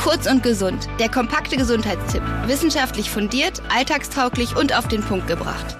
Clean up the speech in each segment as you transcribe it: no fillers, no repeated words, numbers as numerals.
Kurz und gesund, der kompakte Gesundheitstipp. Wissenschaftlich fundiert, alltagstauglich und auf den Punkt gebracht.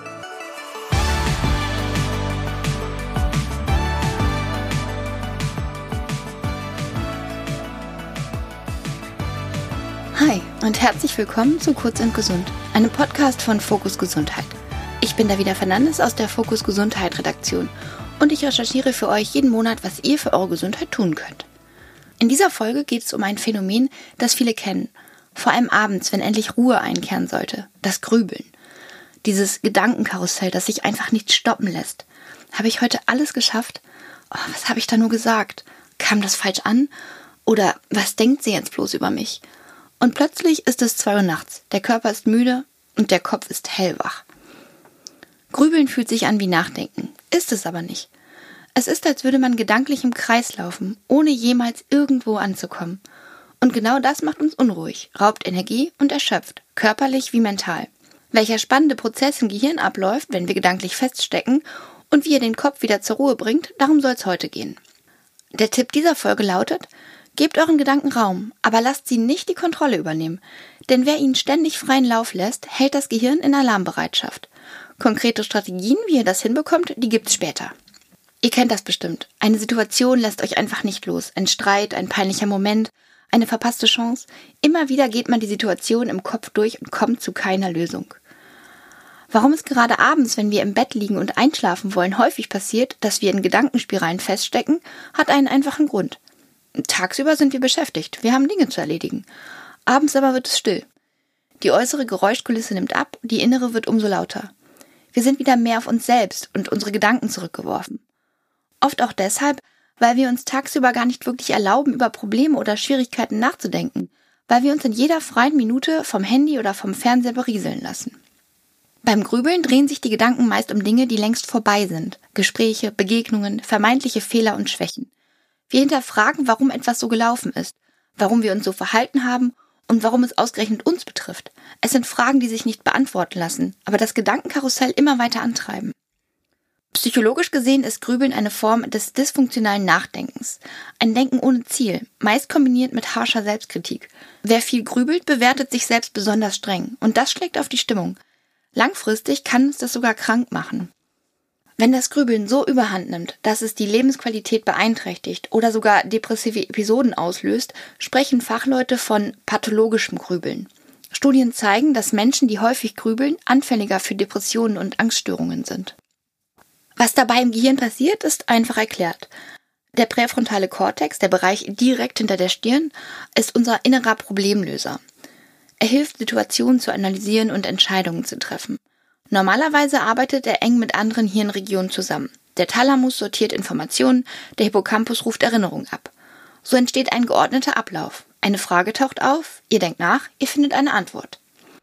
Hi und herzlich willkommen zu Kurz und Gesund, einem Podcast von Fokus Gesundheit. Ich bin Davida Fernandes aus der Fokus Gesundheit Redaktion und ich recherchiere für euch jeden Monat, was ihr für eure Gesundheit tun könnt. In dieser Folge geht es um ein Phänomen, das viele kennen, vor allem abends, wenn endlich Ruhe einkehren sollte, das Grübeln. Dieses Gedankenkarussell, das sich einfach nicht stoppen lässt. Habe ich heute alles geschafft? Oh, was habe ich da nur gesagt? Kam das falsch an? Oder was denkt sie jetzt bloß über mich? Und plötzlich ist es 2 Uhr nachts, der Körper ist müde und der Kopf ist hellwach. Grübeln fühlt sich an wie Nachdenken, ist es aber nicht. Es ist, als würde man gedanklich im Kreis laufen, ohne jemals irgendwo anzukommen. Und genau das macht uns unruhig, raubt Energie und erschöpft, körperlich wie mental. Welcher spannende Prozess im Gehirn abläuft, wenn wir gedanklich feststecken und wie er den Kopf wieder zur Ruhe bringt, darum soll es heute gehen. Der Tipp dieser Folge lautet: Gebt euren Gedanken Raum, aber lasst sie nicht die Kontrolle übernehmen. Denn wer ihnen ständig freien Lauf lässt, hält das Gehirn in Alarmbereitschaft. Konkrete Strategien, wie ihr das hinbekommt, die gibt's später. Ihr kennt das bestimmt. Eine Situation lässt euch einfach nicht los. Ein Streit, ein peinlicher Moment, eine verpasste Chance. Immer wieder geht man die Situation im Kopf durch und kommt zu keiner Lösung. Warum es gerade abends, wenn wir im Bett liegen und einschlafen wollen, häufig passiert, dass wir in Gedankenspiralen feststecken, hat einen einfachen Grund. Tagsüber sind wir beschäftigt, wir haben Dinge zu erledigen. Abends aber wird es still. Die äußere Geräuschkulisse nimmt ab, die innere wird umso lauter. Wir sind wieder mehr auf uns selbst und unsere Gedanken zurückgeworfen. Oft auch deshalb, weil wir uns tagsüber gar nicht wirklich erlauben, über Probleme oder Schwierigkeiten nachzudenken, weil wir uns in jeder freien Minute vom Handy oder vom Fernseher berieseln lassen. Beim Grübeln drehen sich die Gedanken meist um Dinge, die längst vorbei sind. Gespräche, Begegnungen, vermeintliche Fehler und Schwächen. Wir hinterfragen, warum etwas so gelaufen ist, warum wir uns so verhalten haben und warum es ausgerechnet uns betrifft. Es sind Fragen, die sich nicht beantworten lassen, aber das Gedankenkarussell immer weiter antreiben. Psychologisch gesehen ist Grübeln eine Form des dysfunktionalen Nachdenkens. Ein Denken ohne Ziel, meist kombiniert mit harscher Selbstkritik. Wer viel grübelt, bewertet sich selbst besonders streng und das schlägt auf die Stimmung. Langfristig kann uns das sogar krank machen. Wenn das Grübeln so überhand nimmt, dass es die Lebensqualität beeinträchtigt oder sogar depressive Episoden auslöst, sprechen Fachleute von pathologischem Grübeln. Studien zeigen, dass Menschen, die häufig grübeln, anfälliger für Depressionen und Angststörungen sind. Was dabei im Gehirn passiert, ist einfach erklärt. Der präfrontale Kortex, der Bereich direkt hinter der Stirn, ist unser innerer Problemlöser. Er hilft, Situationen zu analysieren und Entscheidungen zu treffen. Normalerweise arbeitet er eng mit anderen Hirnregionen zusammen. Der Thalamus sortiert Informationen, der Hippocampus ruft Erinnerungen ab. So entsteht ein geordneter Ablauf. Eine Frage taucht auf, ihr denkt nach, ihr findet eine Antwort.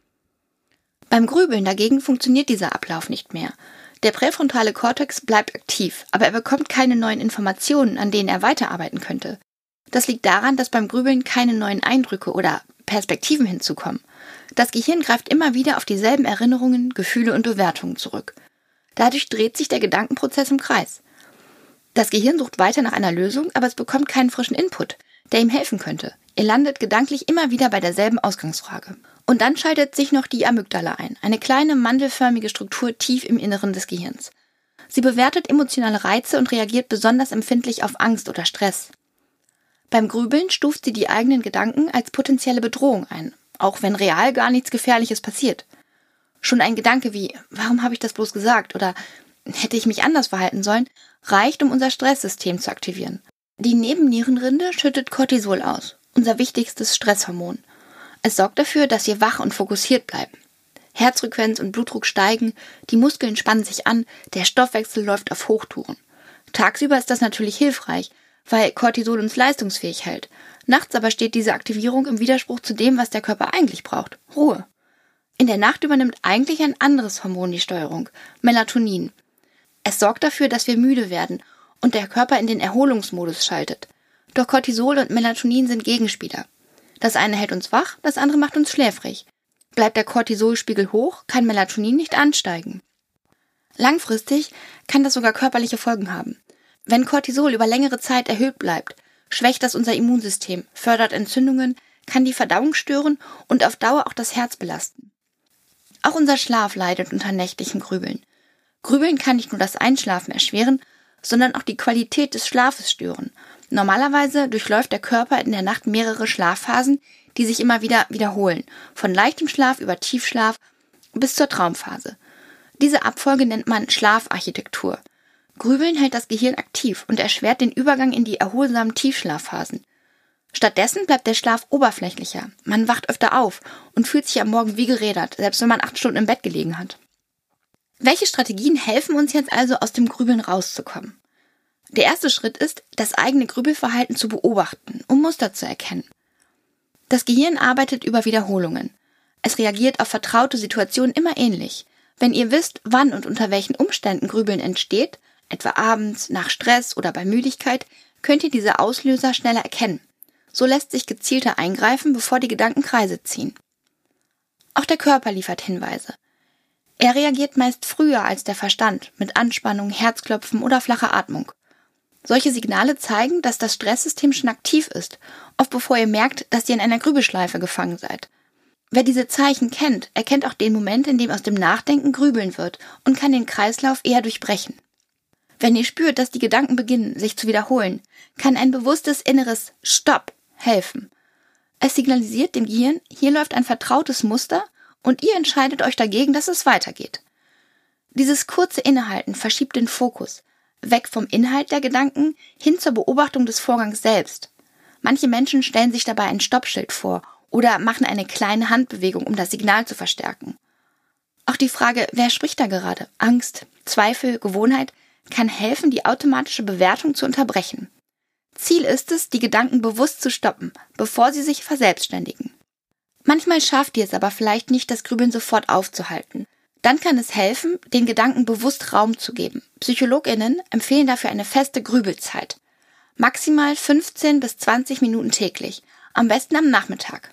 Beim Grübeln dagegen funktioniert dieser Ablauf nicht mehr. Der präfrontale Kortex bleibt aktiv, aber er bekommt keine neuen Informationen, an denen er weiterarbeiten könnte. Das liegt daran, dass beim Grübeln keine neuen Eindrücke oder Perspektiven hinzukommen. Das Gehirn greift immer wieder auf dieselben Erinnerungen, Gefühle und Bewertungen zurück. Dadurch dreht sich der Gedankenprozess im Kreis. Das Gehirn sucht weiter nach einer Lösung, aber es bekommt keinen frischen Input, der ihm helfen könnte. Ihr landet gedanklich immer wieder bei derselben Ausgangsfrage. Und dann schaltet sich noch die Amygdala ein, eine kleine mandelförmige Struktur tief im Inneren des Gehirns. Sie bewertet emotionale Reize und reagiert besonders empfindlich auf Angst oder Stress. Beim Grübeln stuft sie die eigenen Gedanken als potenzielle Bedrohung ein, auch wenn real gar nichts Gefährliches passiert. Schon ein Gedanke wie, warum habe ich das bloß gesagt oder hätte ich mich anders verhalten sollen, reicht, um unser Stresssystem zu aktivieren. Die Nebennierenrinde schüttet Cortisol aus, unser wichtigstes Stresshormon. Es sorgt dafür, dass wir wach und fokussiert bleiben. Herzfrequenz und Blutdruck steigen, die Muskeln spannen sich an, der Stoffwechsel läuft auf Hochtouren. Tagsüber ist das natürlich hilfreich, weil Cortisol uns leistungsfähig hält. Nachts aber steht diese Aktivierung im Widerspruch zu dem, was der Körper eigentlich braucht: Ruhe. In der Nacht übernimmt eigentlich ein anderes Hormon die Steuerung, Melatonin. Es sorgt dafür, dass wir müde werden und der Körper in den Erholungsmodus schaltet. Doch Cortisol und Melatonin sind Gegenspieler. Das eine hält uns wach, das andere macht uns schläfrig. Bleibt der Cortisolspiegel hoch, kann Melatonin nicht ansteigen. Langfristig kann das sogar körperliche Folgen haben. Wenn Cortisol über längere Zeit erhöht bleibt, schwächt das unser Immunsystem, fördert Entzündungen, kann die Verdauung stören und auf Dauer auch das Herz belasten. Auch unser Schlaf leidet unter nächtlichem Grübeln. Grübeln kann nicht nur das Einschlafen erschweren, sondern auch die Qualität des Schlafes stören. Normalerweise durchläuft der Körper in der Nacht mehrere Schlafphasen, die sich immer wieder wiederholen, von leichtem Schlaf über Tiefschlaf bis zur Traumphase. Diese Abfolge nennt man Schlafarchitektur. Grübeln hält das Gehirn aktiv und erschwert den Übergang in die erholsamen Tiefschlafphasen. Stattdessen bleibt der Schlaf oberflächlicher, man wacht öfter auf und fühlt sich am Morgen wie gerädert, selbst wenn man 8 Stunden im Bett gelegen hat. Welche Strategien helfen uns jetzt also, aus dem Grübeln rauszukommen? Der erste Schritt ist, das eigene Grübelverhalten zu beobachten, um Muster zu erkennen. Das Gehirn arbeitet über Wiederholungen. Es reagiert auf vertraute Situationen immer ähnlich. Wenn ihr wisst, wann und unter welchen Umständen Grübeln entsteht, etwa abends, nach Stress oder bei Müdigkeit, könnt ihr diese Auslöser schneller erkennen. So lässt sich gezielter eingreifen, bevor die Gedanken Kreise ziehen. Auch der Körper liefert Hinweise. Er reagiert meist früher als der Verstand, mit Anspannung, Herzklopfen oder flacher Atmung. Solche Signale zeigen, dass das Stresssystem schon aktiv ist, oft bevor ihr merkt, dass ihr in einer Grübelschleife gefangen seid. Wer diese Zeichen kennt, erkennt auch den Moment, in dem aus dem Nachdenken Grübeln wird und kann den Kreislauf eher durchbrechen. Wenn ihr spürt, dass die Gedanken beginnen, sich zu wiederholen, kann ein bewusstes inneres Stopp helfen. Es signalisiert dem Gehirn, hier läuft ein vertrautes Muster und ihr entscheidet euch dagegen, dass es weitergeht. Dieses kurze Innehalten verschiebt den Fokus, weg vom Inhalt der Gedanken hin zur Beobachtung des Vorgangs selbst. Manche Menschen stellen sich dabei ein Stoppschild vor oder machen eine kleine Handbewegung, um das Signal zu verstärken. Auch die Frage, wer spricht da gerade? Angst, Zweifel, Gewohnheit, kann helfen, die automatische Bewertung zu unterbrechen. Ziel ist es, die Gedanken bewusst zu stoppen, bevor sie sich verselbstständigen. Manchmal schafft ihr es aber vielleicht nicht, das Grübeln sofort aufzuhalten. Dann kann es helfen, den Gedanken bewusst Raum zu geben. PsychologInnen empfehlen dafür eine feste Grübelzeit. Maximal 15 bis 20 Minuten täglich, am besten am Nachmittag.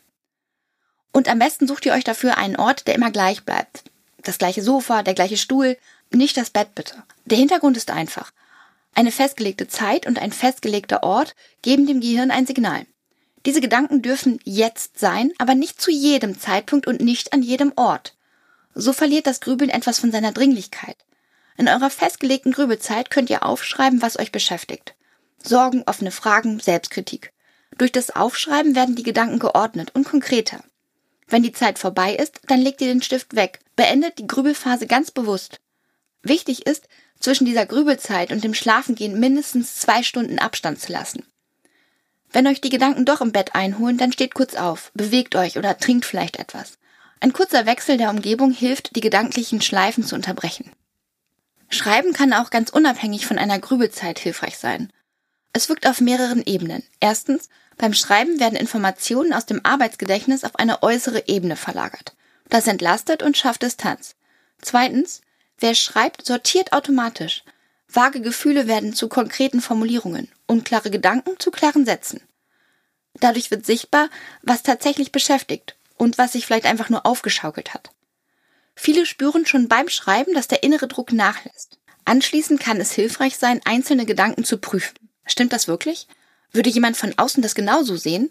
Und am besten sucht ihr euch dafür einen Ort, der immer gleich bleibt. Das gleiche Sofa, der gleiche Stuhl, nicht das Bett bitte. Der Hintergrund ist einfach. Eine festgelegte Zeit und ein festgelegter Ort geben dem Gehirn ein Signal. Diese Gedanken dürfen jetzt sein, aber nicht zu jedem Zeitpunkt und nicht an jedem Ort. So verliert das Grübeln etwas von seiner Dringlichkeit. In eurer festgelegten Grübelzeit könnt ihr aufschreiben, was euch beschäftigt. Sorgen, offene Fragen, Selbstkritik. Durch das Aufschreiben werden die Gedanken geordnet und konkreter. Wenn die Zeit vorbei ist, dann legt ihr den Stift weg, beendet die Grübelphase ganz bewusst. Wichtig ist, zwischen dieser Grübelzeit und dem Schlafengehen mindestens 2 Stunden Abstand zu lassen. Wenn euch die Gedanken doch im Bett einholen, dann steht kurz auf, bewegt euch oder trinkt vielleicht etwas. Ein kurzer Wechsel der Umgebung hilft, die gedanklichen Schleifen zu unterbrechen. Schreiben kann auch ganz unabhängig von einer Grübelzeit hilfreich sein. Es wirkt auf mehreren Ebenen. Erstens, beim Schreiben werden Informationen aus dem Arbeitsgedächtnis auf eine äußere Ebene verlagert. Das entlastet und schafft Distanz. Zweitens, wer schreibt, sortiert automatisch. Vage Gefühle werden zu konkreten Formulierungen, unklare Gedanken zu klaren Sätzen. Dadurch wird sichtbar, was tatsächlich beschäftigt und was sich vielleicht einfach nur aufgeschaukelt hat. Viele spüren schon beim Schreiben, dass der innere Druck nachlässt. Anschließend kann es hilfreich sein, einzelne Gedanken zu prüfen. Stimmt das wirklich? Würde jemand von außen das genauso sehen?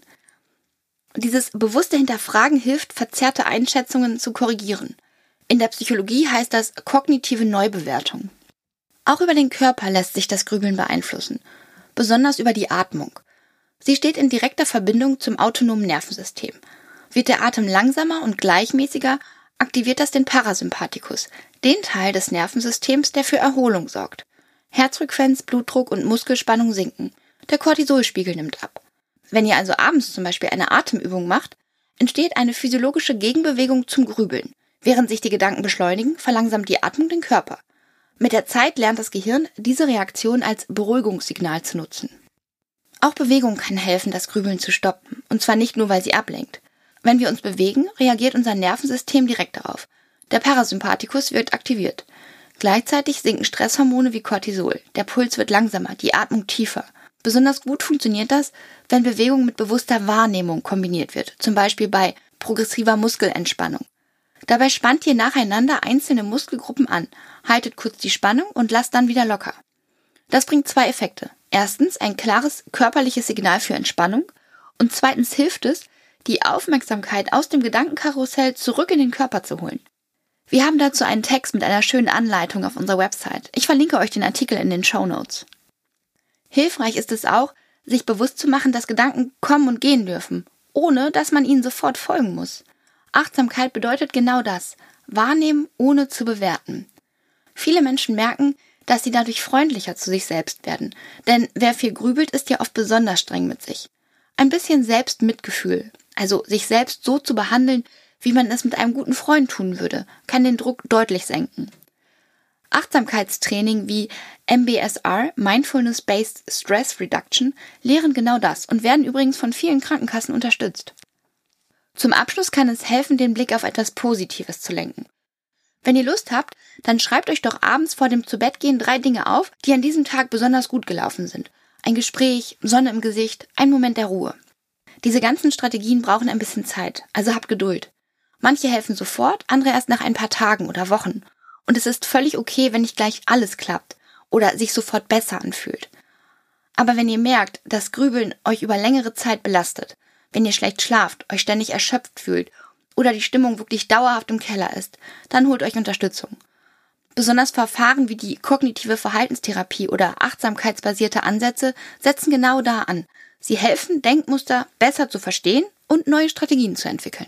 Dieses bewusste Hinterfragen hilft, verzerrte Einschätzungen zu korrigieren. In der Psychologie heißt das kognitive Neubewertung. Auch über den Körper lässt sich das Grübeln beeinflussen, besonders über die Atmung. Sie steht in direkter Verbindung zum autonomen Nervensystem. Wird der Atem langsamer und gleichmäßiger, aktiviert das den Parasympathikus, den Teil des Nervensystems, der für Erholung sorgt. Herzfrequenz, Blutdruck und Muskelspannung sinken. Der Cortisolspiegel nimmt ab. Wenn ihr also abends zum Beispiel eine Atemübung macht, entsteht eine physiologische Gegenbewegung zum Grübeln. Während sich die Gedanken beschleunigen, verlangsamt die Atmung den Körper. Mit der Zeit lernt das Gehirn, diese Reaktion als Beruhigungssignal zu nutzen. Auch Bewegung kann helfen, das Grübeln zu stoppen, und zwar nicht nur, weil sie ablenkt. Wenn wir uns bewegen, reagiert unser Nervensystem direkt darauf. Der Parasympathikus wird aktiviert. Gleichzeitig sinken Stresshormone wie Cortisol. Der Puls wird langsamer, die Atmung tiefer. Besonders gut funktioniert das, wenn Bewegung mit bewusster Wahrnehmung kombiniert wird, zum Beispiel bei progressiver Muskelentspannung. Dabei spannt ihr nacheinander einzelne Muskelgruppen an, haltet kurz die Spannung und lasst dann wieder locker. Das bringt 2 Effekte. Erstens ein klares körperliches Signal für Entspannung und zweitens hilft es, die Aufmerksamkeit aus dem Gedankenkarussell zurück in den Körper zu holen. Wir haben dazu einen Text mit einer schönen Anleitung auf unserer Website. Ich verlinke euch den Artikel in den Shownotes. Hilfreich ist es auch, sich bewusst zu machen, dass Gedanken kommen und gehen dürfen, ohne dass man ihnen sofort folgen muss. Achtsamkeit bedeutet genau das: Wahrnehmen, ohne zu bewerten. Viele Menschen merken, dass sie dadurch freundlicher zu sich selbst werden. Denn wer viel grübelt, ist ja oft besonders streng mit sich. Ein bisschen Selbstmitgefühl, also sich selbst so zu behandeln, wie man es mit einem guten Freund tun würde, kann den Druck deutlich senken. Achtsamkeitstraining wie MBSR, Mindfulness-Based Stress Reduction, lehren genau das und werden übrigens von vielen Krankenkassen unterstützt. Zum Abschluss kann es helfen, den Blick auf etwas Positives zu lenken. Wenn ihr Lust habt, dann schreibt euch doch abends vor dem Zubettgehen 3 Dinge auf, die an diesem Tag besonders gut gelaufen sind. Ein Gespräch, Sonne im Gesicht, ein Moment der Ruhe. Diese ganzen Strategien brauchen ein bisschen Zeit, also habt Geduld. Manche helfen sofort, andere erst nach ein paar Tagen oder Wochen. Und es ist völlig okay, wenn nicht gleich alles klappt oder sich sofort besser anfühlt. Aber wenn ihr merkt, dass Grübeln euch über längere Zeit belastet, wenn ihr schlecht schlaft, euch ständig erschöpft fühlt oder die Stimmung wirklich dauerhaft im Keller ist, dann holt euch Unterstützung. Besonders Verfahren wie die kognitive Verhaltenstherapie oder achtsamkeitsbasierte Ansätze setzen genau da an. Sie helfen, Denkmuster besser zu verstehen und neue Strategien zu entwickeln.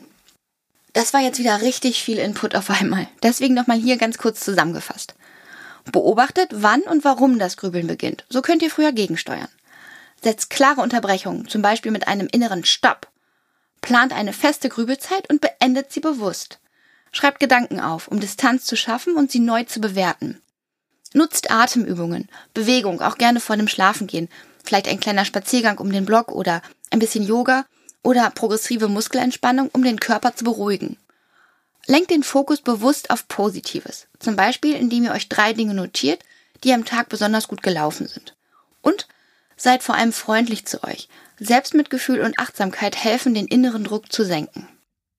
Das war jetzt wieder richtig viel Input auf einmal. Deswegen nochmal hier ganz kurz zusammengefasst. Beobachtet, wann und warum das Grübeln beginnt. So könnt ihr früher gegensteuern. Setzt klare Unterbrechungen, zum Beispiel mit einem inneren Stopp. Plant eine feste Grübelzeit und beendet sie bewusst. Schreibt Gedanken auf, um Distanz zu schaffen und sie neu zu bewerten. Nutzt Atemübungen, Bewegung, auch gerne vor dem Schlafengehen. Vielleicht ein kleiner Spaziergang um den Block oder ein bisschen Yoga oder progressive Muskelentspannung, um den Körper zu beruhigen. Lenkt den Fokus bewusst auf Positives, zum Beispiel indem ihr euch 3 Dinge notiert, die am Tag besonders gut gelaufen sind. Und seid vor allem freundlich zu euch. Selbstmitgefühl und Achtsamkeit helfen, den inneren Druck zu senken.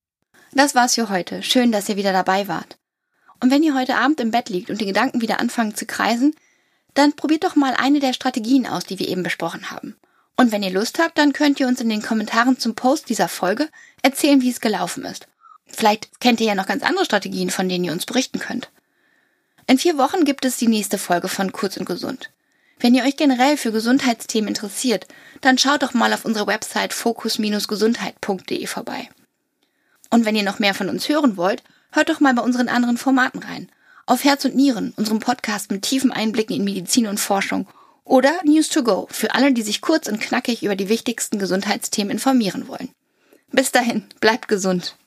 Das war's für heute. Schön, dass ihr wieder dabei wart. Und wenn ihr heute Abend im Bett liegt und die Gedanken wieder anfangen zu kreisen, dann probiert doch mal eine der Strategien aus, die wir eben besprochen haben. Und wenn ihr Lust habt, dann könnt ihr uns in den Kommentaren zum Post dieser Folge erzählen, wie es gelaufen ist. Vielleicht kennt ihr ja noch ganz andere Strategien, von denen ihr uns berichten könnt. In 4 Wochen gibt es die nächste Folge von Kurz und Gesund. Wenn ihr euch generell für Gesundheitsthemen interessiert, dann schaut doch mal auf unserer Website focus-gesundheit.de vorbei. Und wenn ihr noch mehr von uns hören wollt, hört doch mal bei unseren anderen Formaten rein. Auf Herz und Nieren, unserem Podcast mit tiefen Einblicken in Medizin und Forschung, oder News to Go, für alle, die sich kurz und knackig über die wichtigsten Gesundheitsthemen informieren wollen. Bis dahin, bleibt gesund.